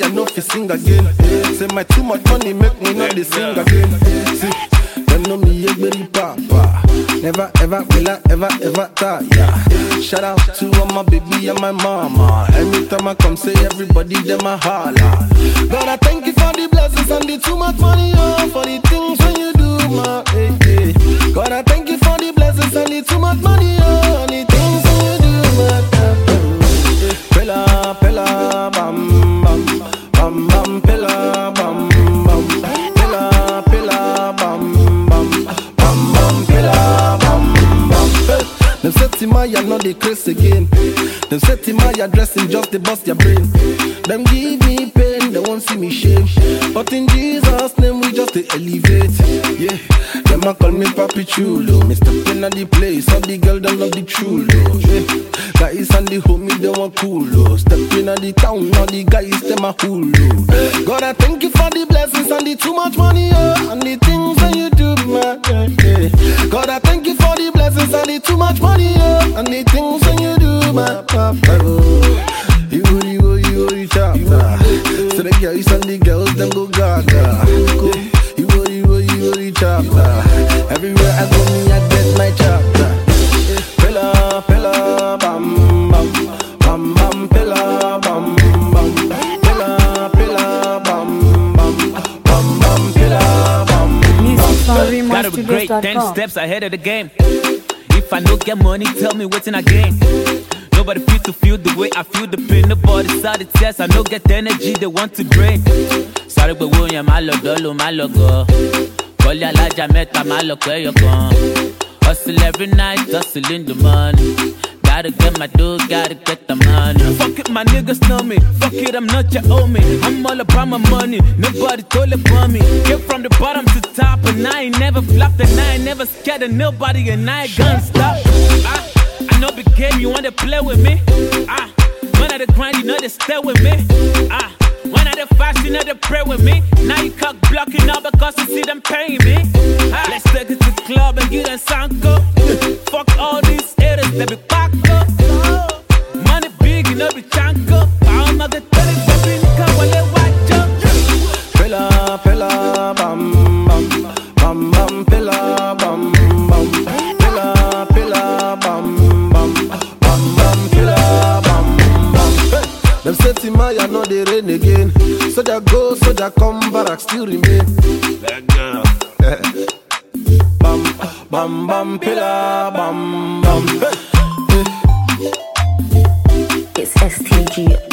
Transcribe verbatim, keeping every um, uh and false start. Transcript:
I know if you sing again. Say my too much money make me not the sing again. See, them know me a very papa. Never ever will I ever ever tire. Shout out to all my baby and my mama. Anytime I come say everybody them a holla. God I thank you for the blessings and the too much money, oh, for the things when you do my hey, hey. God I thank you for the blessings and the too much money, oh, and the things when you do my hey. Pella pella bam bam bam bam pella bam bam pella pella bam bam bam bam pella bam bam. Them say Timaya not the craze again. Them say Timaya dressing just the bust your brain. Them give me pain, they won't see me shame. But in Jesus' name we just to elevate. Yeah, them a call me Papi Chulo. Mister Pain at the place, all the girl them love the chulo. Yeah, guys and the homie they want cool. Step in at the town, all the guys them a hulu. God I thank you for the blessings and the too much money, oh, and the things that you do, man. Yeah, yeah. God I thank you for the blessings and the too much money, oh, and the things that you do, man. You, you, you, you, chapter. So the guys and the girls them go gaga. You, you, you, you, chapter. Everywhere I go, me I get my chapter. Pella, pella, bam, bam, bam, bam, pella, bam, bam, pella, pella, bam, bam, bam, bam, pella, bam. Gotta be great, ten steps ahead of the game. If I don't get money, tell me what's in a game. Nobody feel to feel the way I feel the pain. Nobody saw the test, I don't get the energy they want to drain. Sorry, but William, my love, dolo, my logo. Call ya laja meta, my look where you're gone. Hustle every night, hustle in the money. Gotta get my dues, gotta get the money. Fuck it, my niggas know me. Fuck it, I'm not your homie. I'm all about my money. Nobody told it for me. Get from the bottom to top, and I ain't never flopped, and I ain't never scared of nobody, and I ain't gonna stop. I, I know big game, you wanna play with me? Ah, when I the grind, you know they stay with me. Ah, when I the fast, you know they pray with me. Now you cock blocking up because you see them paying me. Ah, let's take it to the club and get them sanko. Fuck all these haters, they be back up. Money big, you know be chanko. I'm not gonna tell it, baby, come on, let watch up. Pella, pella, bam, bam, bam, bam, pella, bam, bam, pella, pella, bam, bam, bam, bam, pella, bam, bam. Them say Timaya know they rain again. So they go, so they come, but I still remain. That girl. Bam, bam, bam, pella, bam, bam. It's S T G